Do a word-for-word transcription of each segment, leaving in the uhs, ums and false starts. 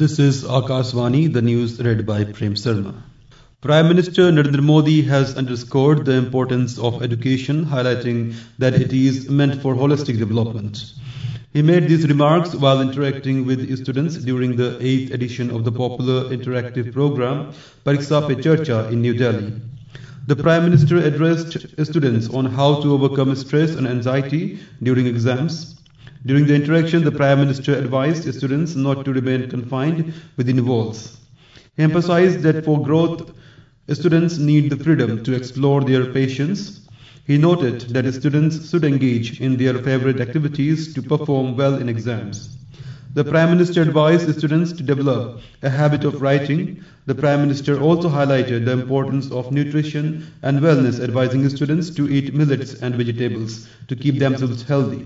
This is Akashvani, the news read by Prem Sharma. Prime Minister Narendra Modi has underscored the importance of education, highlighting that it is meant for holistic development. He made these remarks while interacting with students during the eighth edition of the popular interactive program Pariksha Pe Charcha in New Delhi. The Prime Minister addressed students on how to overcome stress and anxiety during exams. During the interaction, the Prime Minister advised students not to remain confined within walls. He emphasized that for growth, students need the freedom to explore their passions. He noted that students should engage in their favorite activities to perform well in exams. The Prime Minister advised students to develop a habit of writing. The Prime Minister also highlighted the importance of nutrition and wellness, advising students to eat millets and vegetables to keep themselves healthy.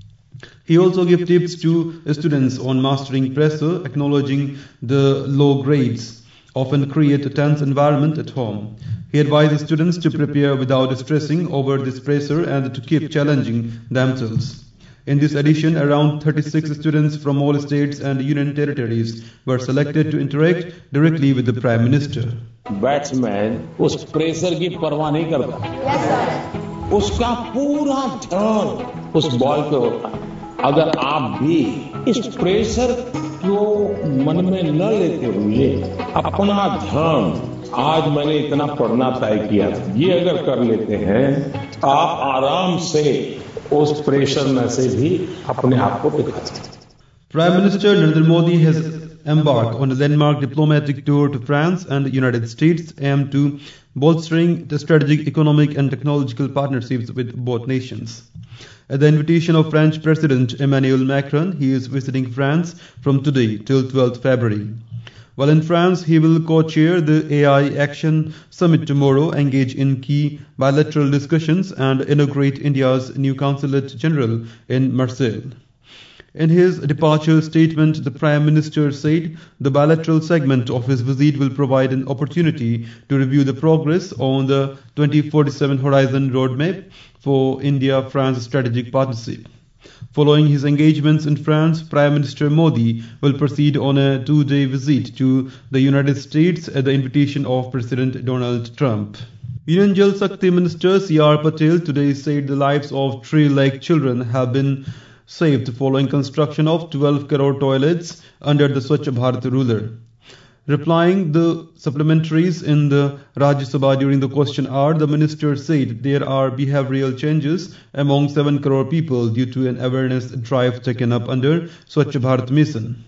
He also gave tips to students on mastering pressure, acknowledging the low grades often create a tense environment at home. He advised students to prepare without stressing over this pressure and to keep challenging themselves. In this edition, around thirty-six students from all states and union territories were selected to interact directly with the Prime Minister. Batsman उस pressure की परवाह नहीं करता, yes, उसका पूरा ध्यान उस ball पे होता है। अगर आप भी इस प्रेशर को मन में न लेते हुए अपना ध्यान, आज मैंने इतना पढ़ना तय किया, ये अगर कर लेते हैं, आप आराम से उस प्रेशर में से भी अपने आप को दिखा सकते हैं। Prime Minister Narendra Modi has embarked on a landmark diplomatic tour to France and the United States aimed to bolstering the strategic, economic and technological partnerships with both nations. At the invitation of French President Emmanuel Macron, he is visiting France from today till twelfth February. While in France, he will co-chair the A I Action Summit tomorrow, engage in key bilateral discussions and inaugurate India's new Consulate General in Marseille. In his departure statement, the Prime Minister said the bilateral segment of his visit will provide an opportunity to review the progress on the twenty forty-seven Horizon Roadmap for India-France strategic partnership. Following his engagements in France, Prime Minister Modi will proceed on a two-day visit to the United States at the invitation of President Donald Trump. Union Jal Shakti Minister C R Patel today said the lives of three lakh children have been saved following construction of twelve crore toilets under the Swachh Bharat ruler. Replying the supplementaries in the Rajya Sabha during the question hour, the minister said there are behavioral changes among seven crore people due to an awareness drive taken up under Swachh Bharat mission.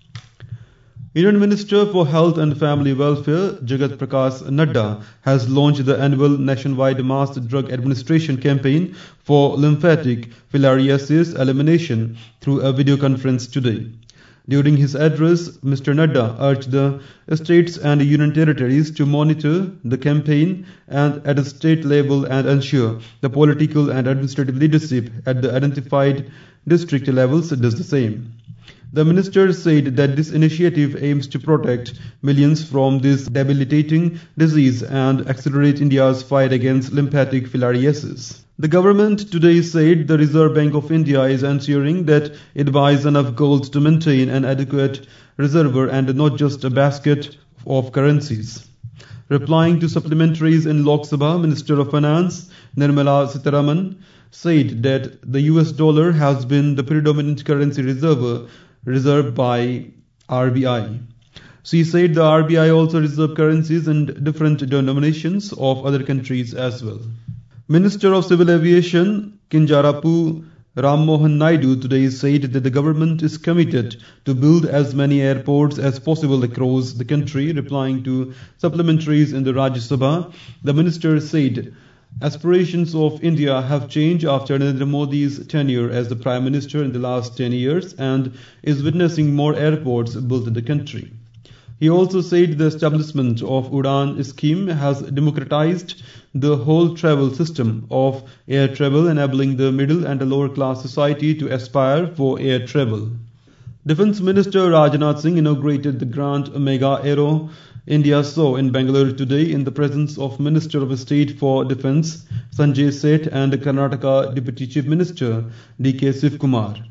Union Minister for Health and Family Welfare, Jagat Prakash Nadda, has launched the annual nationwide mass drug administration campaign for lymphatic filariasis elimination through a video conference today. During his address, Mister Nadda urged the states and union territories to monitor the campaign and at a state level and ensure the political and administrative leadership at the identified district levels does the same. The minister said that this initiative aims to protect millions from this debilitating disease and accelerate India's fight against lymphatic filariasis. The government today said the Reserve Bank of India is ensuring that it buys enough gold to maintain an adequate reservoir and not just a basket of currencies. Replying to supplementaries in Lok Sabha, Minister of Finance Nirmala Sitharaman said that the U S dollar has been the predominant currency reserve reserved by R B I. She said the R B I also reserves currencies in different denominations of other countries as well. Minister of Civil Aviation Kinjarapu Ram Mohan Naidu today said that the government is committed to build as many airports as possible across the country. Replying to supplementaries in the Rajya Sabha, the minister said aspirations of India have changed after Narendra Modi's tenure as the Prime Minister in the last ten years and is witnessing more airports built in the country. He also said the establishment of Udan scheme has democratized the whole travel system of air travel, enabling the middle and the lower class society to aspire for air travel. Defence Minister Rajnath Singh inaugurated the Grand Mega Aero India Show in Bangalore today in the presence of Minister of State for Defence Sanjay Seth and Karnataka Deputy Chief Minister D K Shiv Kumar.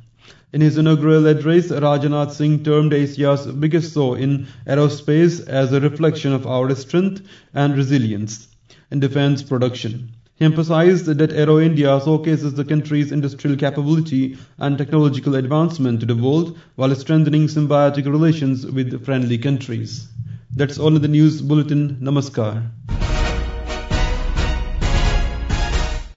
In his inaugural address, Rajnath Singh termed Asia's biggest show in aerospace as a reflection of our strength and resilience in defense production. He emphasized that Aero India showcases the country's industrial capability and technological advancement to the world while strengthening symbiotic relations with friendly countries. That's all in the news bulletin. Namaskar.